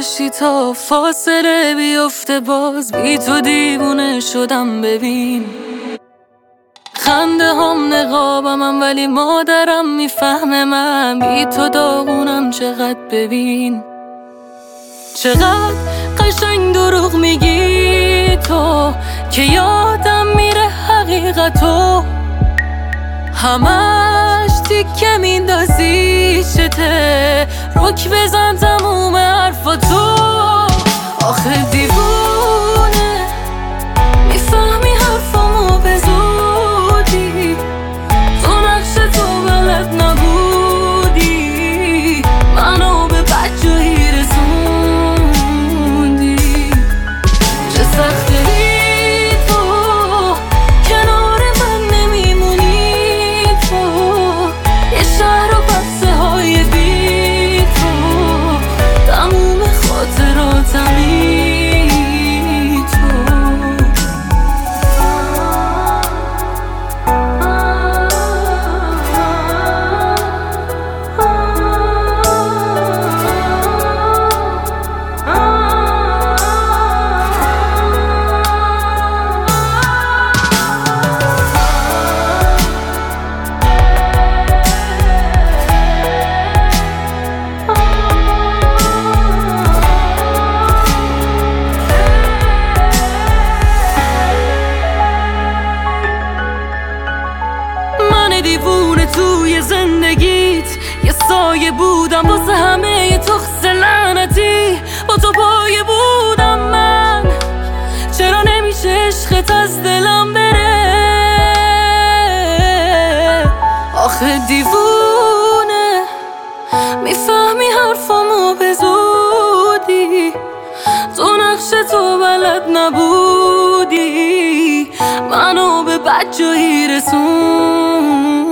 گذاشتی تا فاصله بیفته، باز بی تو دیوونه شدم. ببین خنده هم نقابم ولی مادرم میفهمه من بی تو داغونم چقدر. ببین چقدر قشنگ دروغ میگی تو که یادم میره حقیقتو، همش تیکه میندازی چته رک بزن تموم حرفاتو. آخه دیوونه میفهمی حرفامو به زودی، تو نقش تو بلد نبودی، منو به بدجایی رسوندی. چه سخته بی تو کنار من نمیمونی، تو یه شهر و بسته های بی تو، تموم خاطراتمی تو. دیوونه توی زندگیت یه سایه بودم واسه همه تخص لعنتی، با تو پایه بودم من. چرا نمیشه عشقت از دلم بره؟ آخه دیوونه میفهمی حرفامو به زودی، تو نقش تو بلد نبودی، منو به بدجایی رسون.